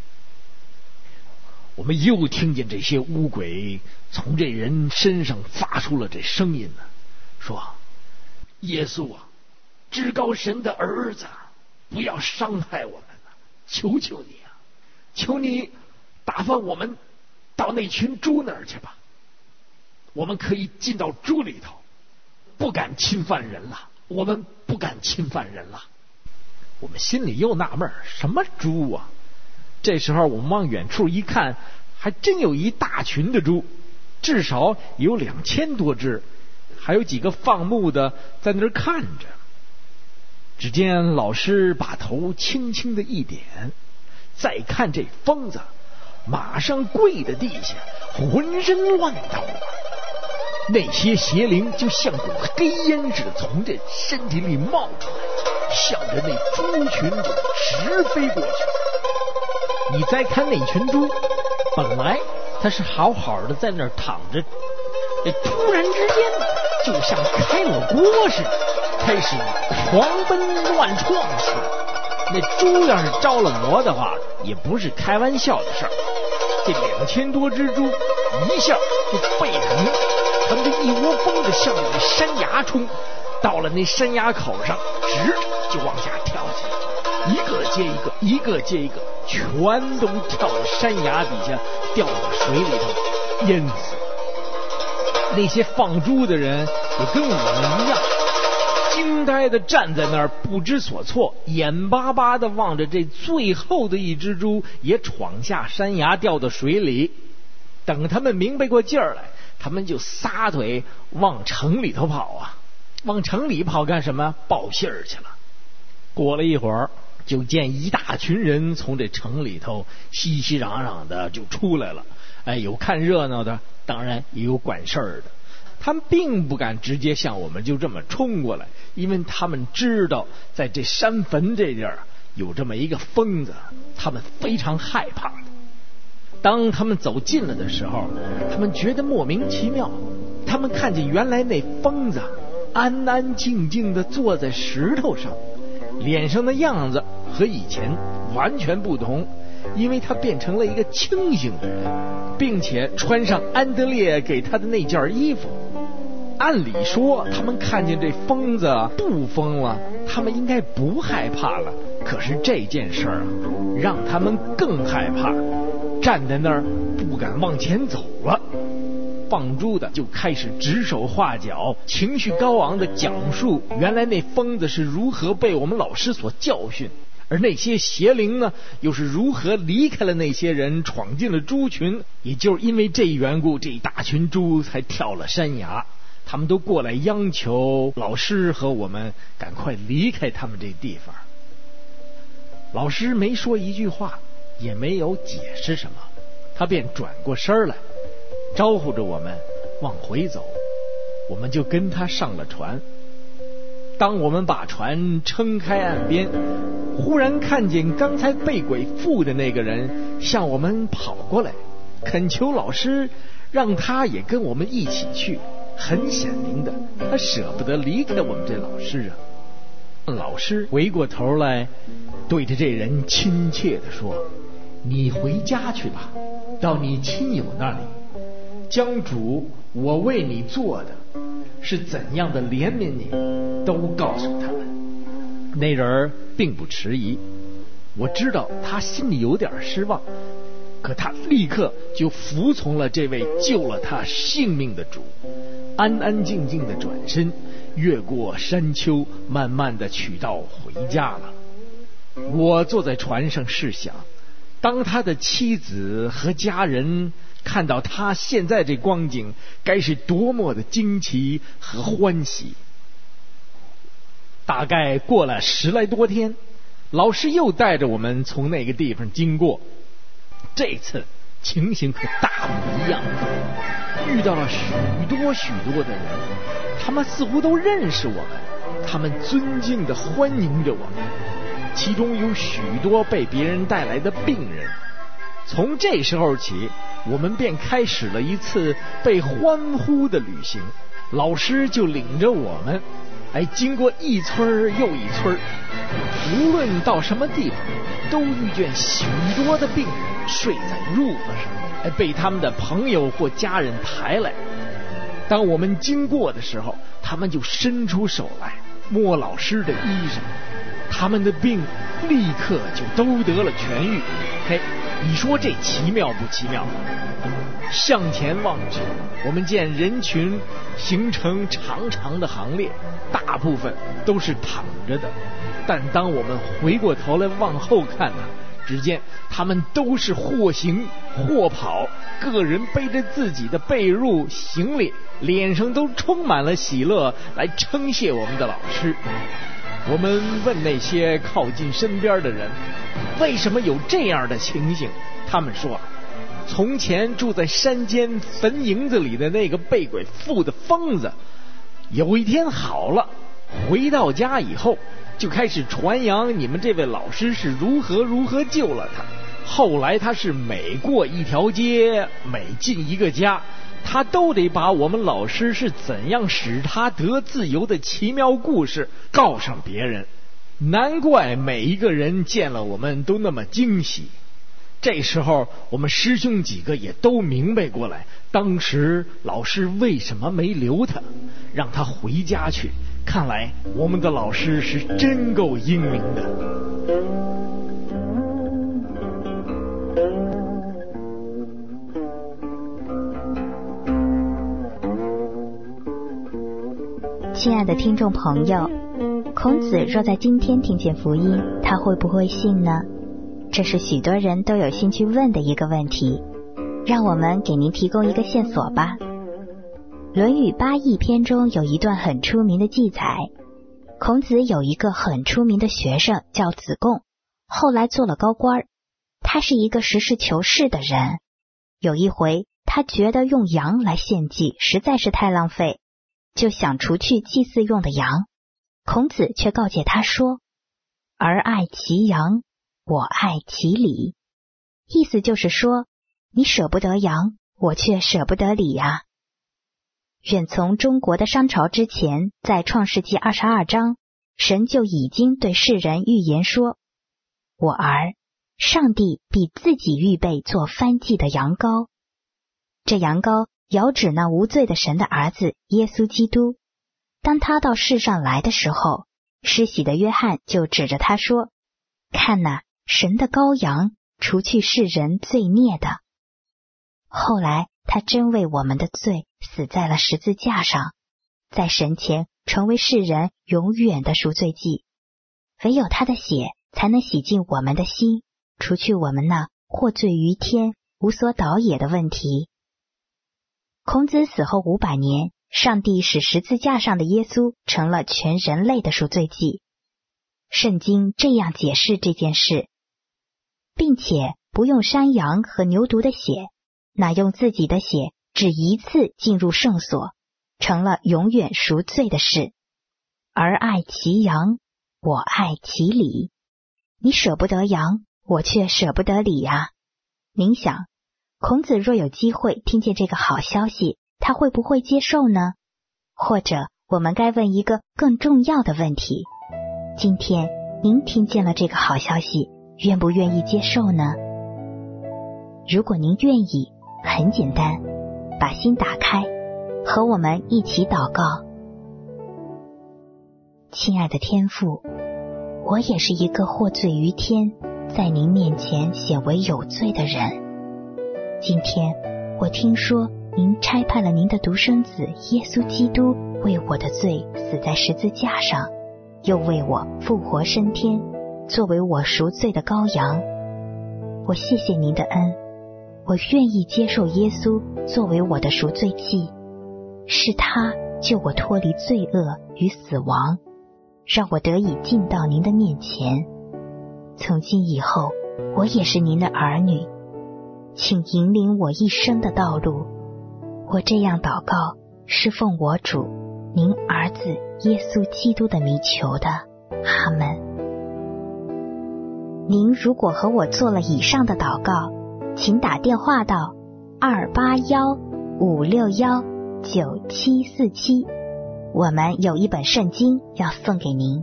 我们又听见这些污鬼从这人身上发出了这声音呢，说：耶稣啊，至高神的儿子，不要伤害我们了，求求你啊，求你打发我们到那群猪那儿去吧，我们可以进到猪里头，不敢侵犯人了，我们不敢侵犯人了。我们心里又纳闷，什么猪啊？这时候我们往远处一看，还真有一大群的猪，至少有两千多只，还有几个放牧的在那儿看着。只见老师把头轻轻的一点，再看这疯子马上跪在地下，浑身乱抖，那些邪灵就像股黑烟似的从这身体里冒出来，向着那猪群就直飞过去。你再看那群猪，本来它是好好的在那儿躺着，这突然之间就像开了锅似的，开始狂奔乱撞似的。那猪要是着了魔的话，也不是开玩笑的事儿。这两千多只猪一下就沸腾，他们这一窝蜂的向着山崖冲，到了那山崖口上，直就往下跳起来，一个接一个，一个接一个，全都跳到山崖底下，掉到水里头淹死。那些放猪的人也跟我们一样，惊呆的站在那儿不知所措，眼巴巴的望着这最后的一只猪也闯下山崖掉到水里。等他们明白过劲儿来，他们就撒腿往城里头跑啊！往城里跑干什么？报信儿去了。过了一会儿，就见一大群人从这城里头熙熙攘攘的就出来了。哎，有看热闹的，当然也有管事儿的。他们并不敢直接向我们就这么冲过来，因为他们知道在这山坟这地儿有这么一个疯子，他们非常害怕的。当他们走近了的时候，他们觉得莫名其妙，他们看见原来那疯子安安静静地坐在石头上，脸上的样子和以前完全不同，因为他变成了一个清醒的人，并且穿上安德烈给他的那件衣服。按理说他们看见这疯子不疯了，他们应该不害怕了，可是这件事儿啊，让他们更害怕，站在那儿不敢往前走了。放猪的就开始指手画脚，情绪高昂地讲述原来那疯子是如何被我们老师所教训，而那些邪灵呢，又是如何离开了那些人，闯进了猪群。也就是因为这缘故，这一大群猪才跳了山崖。他们都过来央求老师和我们赶快离开他们这地方。老师没说一句话，也没有解释什么，他便转过身来招呼着我们往回走。我们就跟他上了船。当我们把船撑开岸边，忽然看见刚才被鬼附的那个人向我们跑过来，恳求老师让他也跟我们一起去。很显明的，他舍不得离开我们这老师啊。老师回过头来对着这人亲切地说：你回家去吧，到你亲友那里，将主我为你做的是怎样的怜悯你都告诉他们。那人并不迟疑，我知道他心里有点失望，可他立刻就服从了这位救了他性命的主，安安静静的转身，越过山丘，慢慢的取道回家了。我坐在船上试想，当他的妻子和家人看到他现在这光景，该是多么的惊奇和欢喜。大概过了十来多天，老师又带着我们从那个地方经过。 这次情形可大不一样，遇到了许多许多的人，他们似乎都认识我们，他们尊敬地欢迎着我们，其中有许多被别人带来的病人。从这时候起，我们便开始了一次被欢呼的旅行。老师就领着我们，哎，经过一村又一村，无论到什么地方，都遇见许多的病人睡在褥子上，哎，被他们的朋友或家人抬来。当我们经过的时候，他们就伸出手来摸老师的衣裳，他们的病立刻就都得了痊愈。嘿，你说这奇妙不奇妙？向前望去，我们见人群形成长长的行列，大部分都是躺着的，但当我们回过头来往后看呢，只见他们都是或行或跑，个人背着自己的被褥行李，脸上都充满了喜乐，来称谢我们的老师。我们问那些靠近身边的人，为什么有这样的情形？他们说，从前住在山间坟茔子里的那个被鬼附的疯子，有一天好了，回到家以后就开始传扬你们这位老师是如何如何救了他。后来他是每过一条街，每进一个家，他都得把我们老师是怎样使他得自由的奇妙故事告上别人。难怪每一个人见了我们都那么惊喜。这时候我们师兄几个也都明白过来，当时老师为什么没留他，让他回家去。看来我们的老师是真够英明的。 亲爱的听众朋友，孔子若在今天听见福音，他会不会信呢？这是许多人都有兴趣问的一个问题，让我们给您提供一个线索吧。论语八佾篇中有一段很出名的记载，孔子有一个很出名的学生叫子贡，后来做了高官，他是一个实事求是的人。有一回他觉得用羊来献祭实在是太浪费，就想除去祭祀用的羊。孔子却告诫他说，儿爱其羊，我爱其礼。意思就是说，你舍不得羊，我却舍不得礼啊。远从中国的商朝之前，在创世纪二十二章，神就已经对世人预言说，我儿，上帝必自己预备做燔祭的羊羔。这羊羔遥指那无罪的神的儿子耶稣基督。当他到世上来的时候，施洗的约翰就指着他说，看哪，神的羔羊，除去世人罪孽的。后来他真为我们的罪死在了十字架上，在神前成为世人永远的赎罪祭。唯有他的血才能洗净我们的心，除去我们那获罪于天无所导也的问题。孔子死后五百年，上帝使十字架上的耶稣成了全人类的赎罪祭。圣经这样解释这件事，并且不用山羊和牛犊的血，乃用自己的血只一次进入圣所，成了永远赎罪的事。儿爱其羊，我爱其礼。你舍不得羊，我却舍不得礼啊。您想，孔子若有机会听见这个好消息，他会不会接受呢？或者我们该问一个更重要的问题，今天您听见了这个好消息，愿不愿意接受呢？如果您愿意，很简单，把心打开，和我们一起祷告。亲爱的天父，我也是一个获罪于天，在您面前显为有罪的人。今天我听说您差派了您的独生子耶稣基督为我的罪死在十字架上，又为我复活升天，作为我赎罪的羔羊。我谢谢您的恩，我愿意接受耶稣作为我的赎罪祭，是他救我脱离罪恶与死亡，让我得以进到您的面前。从今以后，我也是您的儿女， 请引领我一生的道路。我这样祷告，是奉我主您儿子耶稣基督的名求的，阿们。您如果和我做了以上的祷告，请打电话到二八幺五六幺九七四七，我们有一本圣经要送给您。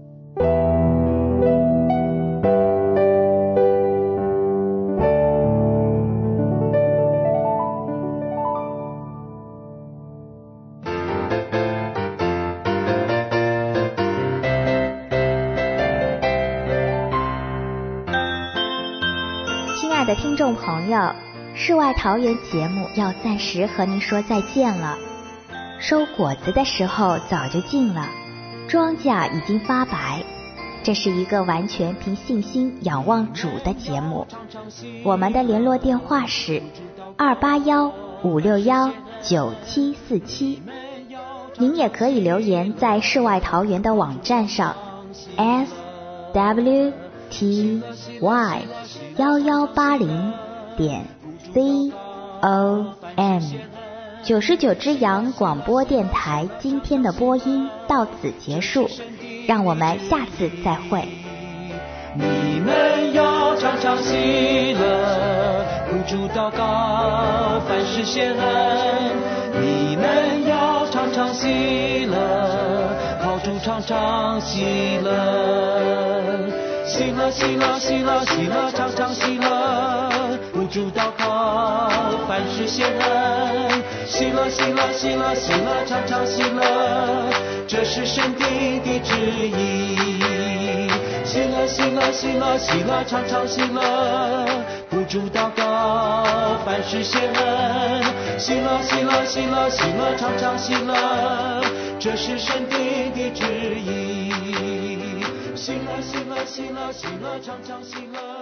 亲爱的听众朋友，世外桃源节目要暂时和您说再见了。收果子的时候早就近了，庄稼已经发白。这是一个完全凭信心仰望主的节目。我们的联络电话是二八幺五六幺九七四七。您也可以留言在世外桃源的网站上 s w t y 一一八零点 c o m。九十九只羊广播电台今天的播音到此结束，让我们下次再会。 你们要常常喜乐，呼主祷告，凡事谢恩。你们要常常喜乐，靠主常常喜乐。喜乐喜乐喜乐喜乐，常常喜乐，呼主祷告，凡事谢恩。喜乐喜乐喜乐喜乐，常常喜乐，这是神定的旨意。喜乐喜乐喜乐喜乐，常常喜乐，呼主祷告，凡事谢恩。喜乐喜乐喜乐喜乐，常常喜乐，这是神定的旨意。喜乐喜乐喜乐喜乐，常常喜乐。